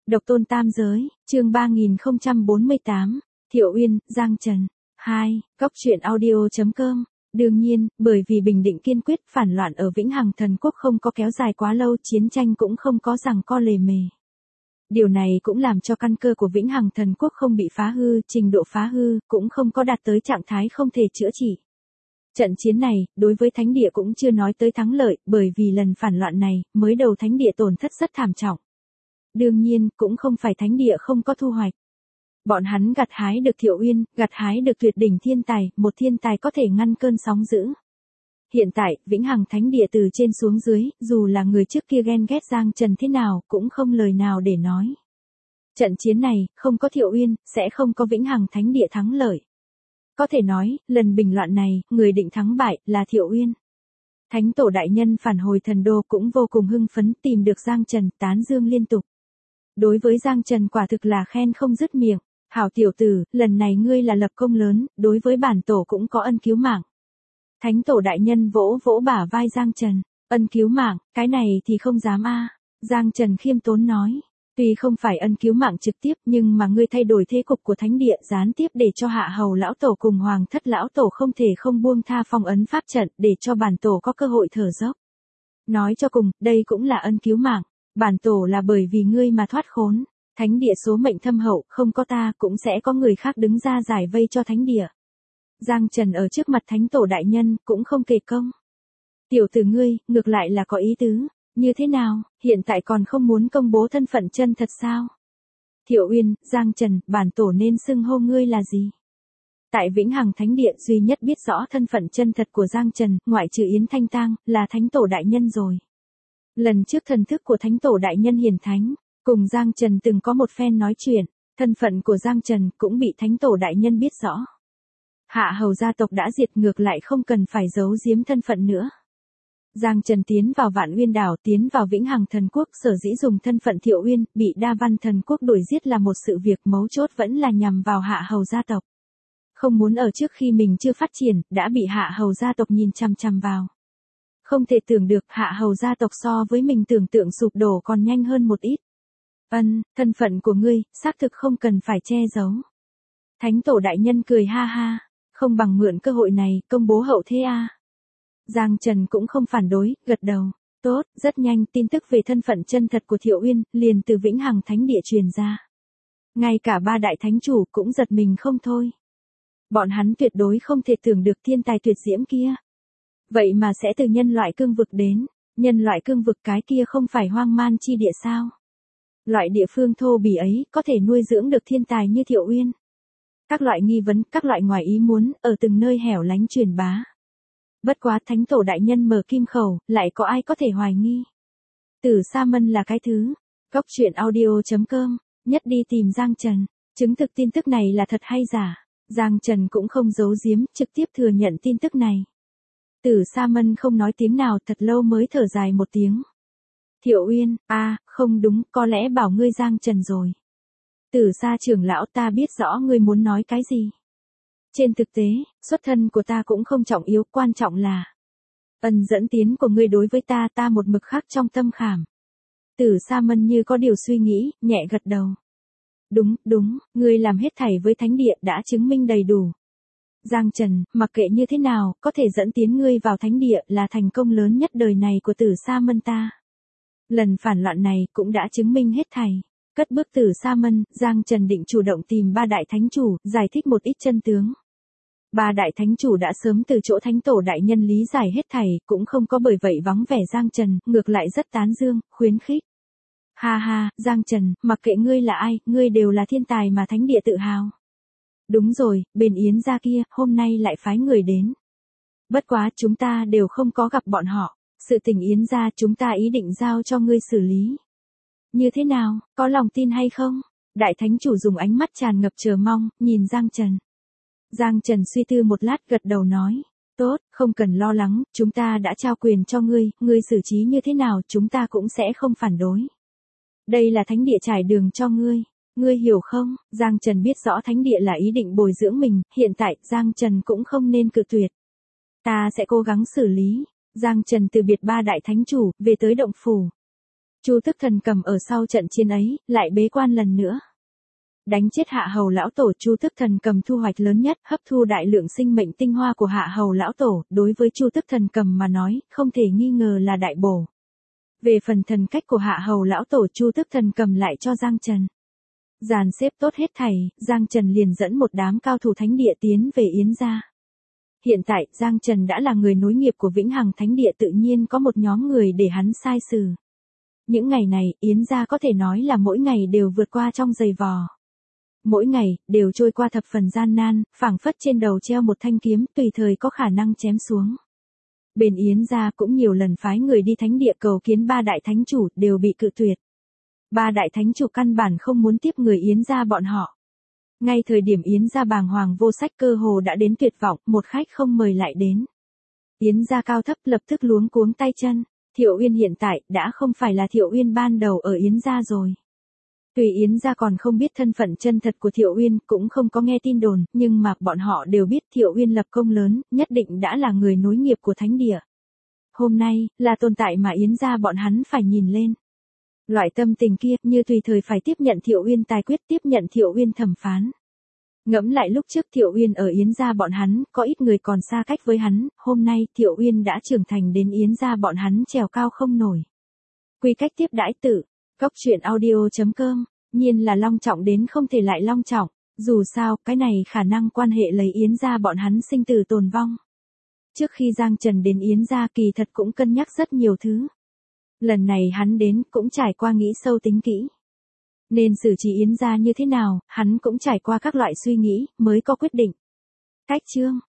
Độc tôn tam giới, chương 3048, Thiệu Uyên, Giang Trần. 2. Góc truyện audio.com. Đương nhiên, bởi vì Bình Định kiên quyết phản loạn ở Vĩnh Hằng Thần Quốc không có kéo dài quá lâu, chiến tranh cũng không có giằng co lề mề. Điều này cũng làm cho căn cơ của Vĩnh Hằng Thần Quốc không bị phá hư, trình độ phá hư cũng không có đạt tới trạng thái không thể chữa trị. Trận chiến này, đối với Thánh Địa cũng chưa nói tới thắng lợi, bởi vì lần phản loạn này, mới đầu Thánh Địa tổn thất rất thảm trọng. Đương nhiên, cũng không phải Thánh Địa không có thu hoạch. Bọn hắn gặt hái được Thiệu Uyên, gặt hái được tuyệt đỉnh thiên tài, một thiên tài có thể ngăn cơn sóng dữ. Hiện tại, Vĩnh Hằng Thánh Địa từ trên xuống dưới, dù là người trước kia ghen ghét Giang Trần thế nào, cũng không lời nào để nói. Trận chiến này, không có Thiệu Uyên, sẽ không có Vĩnh Hằng Thánh Địa thắng lợi. Có thể nói, lần bình loạn này, người định thắng bại, là Thiệu Uyên. Thánh tổ đại nhân phản hồi thần đô cũng vô cùng hưng phấn tìm được Giang Trần, tán dương liên tục. Đối với Giang Trần quả thực là khen không dứt miệng. Hảo tiểu tử, lần này ngươi là lập công lớn, đối với bản tổ cũng có ân cứu mạng. Thánh tổ đại nhân vỗ vỗ bả vai Giang Trần, ân cứu mạng, cái này thì không dám a. Giang Trần khiêm tốn nói, tuy không phải ân cứu mạng trực tiếp nhưng mà ngươi thay đổi thế cục của thánh địa gián tiếp để cho hạ hầu lão tổ cùng hoàng thất lão tổ không thể không buông tha phong ấn pháp trận để cho bản tổ có cơ hội thở dốc. Nói cho cùng, đây cũng là ân cứu mạng, bản tổ là bởi vì ngươi mà thoát khốn. Thánh địa số mệnh thâm hậu, không có ta cũng sẽ có người khác đứng ra giải vây cho thánh địa. Giang Trần ở trước mặt thánh tổ đại nhân cũng không kể công. Tiểu tử ngươi, ngược lại là có ý tứ, như thế nào, hiện tại còn không muốn công bố thân phận chân thật sao? Thiệu Uyên, Giang Trần, bản tổ nên xưng hô ngươi là gì? Tại Vĩnh Hằng Thánh Địa duy nhất biết rõ thân phận chân thật của Giang Trần, ngoại trừ Yến Thanh Tang, là thánh tổ đại nhân rồi. Lần trước thần thức của thánh tổ đại nhân hiển thánh. Cùng Giang Trần từng có một phen nói chuyện, thân phận của Giang Trần cũng bị thánh tổ đại nhân biết rõ. Hạ hầu gia tộc đã diệt ngược lại không cần phải giấu giếm thân phận nữa. Giang Trần tiến vào Vạn Uyên đảo, tiến vào Vĩnh Hằng Thần Quốc, sở dĩ dùng thân phận Thiệu Uyên, bị Đa Văn Thần Quốc đuổi giết là một sự việc mấu chốt vẫn là nhằm vào hạ hầu gia tộc. Không muốn ở trước khi mình chưa phát triển, đã bị hạ hầu gia tộc nhìn chằm chằm vào. Không thể tưởng được hạ hầu gia tộc so với mình tưởng tượng sụp đổ còn nhanh hơn một ít. Thân phận của ngươi, xác thực không cần phải che giấu. Thánh tổ đại nhân cười ha ha, không bằng mượn cơ hội này, công bố hậu thế a. Giang Trần cũng không phản đối, gật đầu. Tốt, rất nhanh tin tức về thân phận chân thật của Thiệu Uyên, liền từ Vĩnh Hằng Thánh Địa truyền ra. Ngay cả ba đại thánh chủ cũng giật mình không thôi. Bọn hắn tuyệt đối không thể tưởng được thiên tài tuyệt diễm kia. Vậy mà sẽ từ nhân loại cương vực đến, nhân loại cương vực cái kia không phải hoang man chi địa sao? Loại địa phương thô bỉ ấy có thể nuôi dưỡng được thiên tài như Thiệu Uyên. Các loại nghi vấn, các loại ngoài ý muốn, ở từng nơi hẻo lánh truyền bá. Bất quá thánh tổ đại nhân mở kim khẩu, lại có ai có thể hoài nghi. Tử Sa Mân là cái thứ. Góc truyện audio.com, nhất đi tìm Giang Trần, chứng thực tin tức này là thật hay giả. Giang Trần cũng không giấu giếm, trực tiếp thừa nhận tin tức này. Tử Sa Mân không nói tiếng nào, thật lâu mới thở dài một tiếng. Thiệu Uyên, không đúng, có lẽ bảo ngươi Giang Trần rồi. Tử Sa trưởng lão, ta biết rõ ngươi muốn nói cái gì. Trên thực tế, xuất thân của ta cũng không trọng yếu, quan trọng là ân dẫn tiến của ngươi đối với ta một mực khắc trong tâm khảm. Tử Sa Mân như có điều suy nghĩ, nhẹ gật đầu. Đúng, ngươi làm hết thảy với thánh địa đã chứng minh đầy đủ. Giang Trần, mặc kệ như thế nào, có thể dẫn tiến ngươi vào thánh địa là thành công lớn nhất đời này của Tử Sa Mân ta. Lần phản loạn này cũng đã chứng minh hết thảy. Cất bước Tử Sa Mân, Giang Trần định chủ động tìm ba đại thánh chủ, giải thích một ít chân tướng. Ba đại thánh chủ đã sớm từ chỗ thánh tổ đại nhân lý giải hết thảy, cũng không có bởi vậy vắng vẻ Giang Trần, ngược lại rất tán dương, khuyến khích. Ha ha, Giang Trần, mặc kệ ngươi là ai, ngươi đều là thiên tài mà thánh địa tự hào. Đúng rồi, bên Yến gia kia, hôm nay lại phái người đến. Bất quá chúng ta đều không có gặp bọn họ. Sự tình Yến gia chúng ta ý định giao cho ngươi xử lý. Như thế nào, có lòng tin hay không? Đại thánh chủ dùng ánh mắt tràn ngập chờ mong, nhìn Giang Trần. Giang Trần suy tư một lát gật đầu nói. Tốt, không cần lo lắng, chúng ta đã trao quyền cho ngươi xử trí như thế nào chúng ta cũng sẽ không phản đối. Đây là thánh địa trải đường cho ngươi. Ngươi hiểu không? Giang Trần biết rõ thánh địa là ý định bồi dưỡng mình, hiện tại Giang Trần cũng không nên cự tuyệt. Ta sẽ cố gắng xử lý. Giang Trần từ biệt ba đại thánh chủ, về tới động phủ. Chu Tức Thần Cầm ở sau trận chiến ấy, lại bế quan lần nữa. Đánh chết Hạ Hầu lão tổ, Chu Tức Thần Cầm thu hoạch lớn nhất, hấp thu đại lượng sinh mệnh tinh hoa của Hạ Hầu lão tổ, đối với Chu Tức Thần Cầm mà nói, không thể nghi ngờ là đại bổ. Về phần thần cách của Hạ Hầu lão tổ, Chu Tức Thần Cầm lại cho Giang Trần. Dàn xếp tốt hết thảy, Giang Trần liền dẫn một đám cao thủ thánh địa tiến về Yến gia. Hiện tại, Giang Trần đã là người nối nghiệp của Vĩnh Hằng Thánh Địa, tự nhiên có một nhóm người để hắn sai xử. Những ngày này, Yến gia có thể nói là mỗi ngày đều vượt qua trong giày vò. Mỗi ngày, đều trôi qua thập phần gian nan, phảng phất trên đầu treo một thanh kiếm, tùy thời có khả năng chém xuống. Bên Yến gia cũng nhiều lần phái người đi thánh địa cầu kiến ba đại thánh chủ, đều bị cự tuyệt. Ba đại thánh chủ căn bản không muốn tiếp người Yến gia bọn họ. Ngay thời điểm Yến gia bàng hoàng vô sách, cơ hồ đã đến tuyệt vọng, một khách không mời lại đến. Yến gia cao thấp lập tức luống cuống tay chân. Thiệu Uyên hiện tại đã không phải là Thiệu Uyên ban đầu ở Yến gia rồi. Tuy Yến gia còn không biết thân phận chân thật của Thiệu Uyên, cũng không có nghe tin đồn, nhưng mà bọn họ đều biết Thiệu Uyên lập công lớn, nhất định đã là người nối nghiệp của thánh địa. Hôm nay, là tồn tại mà Yến gia bọn hắn phải nhìn lên. Loại tâm tình kia, như tùy thời phải tiếp nhận Thiệu Uyên tài quyết, tiếp nhận Thiệu Uyên thẩm phán. Ngẫm lại lúc trước Thiệu Uyên ở Yến gia bọn hắn, có ít người còn xa cách với hắn, hôm nay Thiệu Uyên đã trưởng thành đến Yến gia bọn hắn trèo cao không nổi. Quy cách tiếp đãi tử, Cốc truyện audio.com, nhiên là long trọng đến không thể lại long trọng, dù sao, cái này khả năng quan hệ lấy Yến gia bọn hắn sinh tử tồn vong. Trước khi Giang Trần đến Yến gia kỳ thật cũng cân nhắc rất nhiều thứ. Lần này hắn đến cũng trải qua nghĩ sâu tính kỹ. Nên xử trí Yến gia như thế nào, hắn cũng trải qua các loại suy nghĩ, mới có quyết định. Cách chương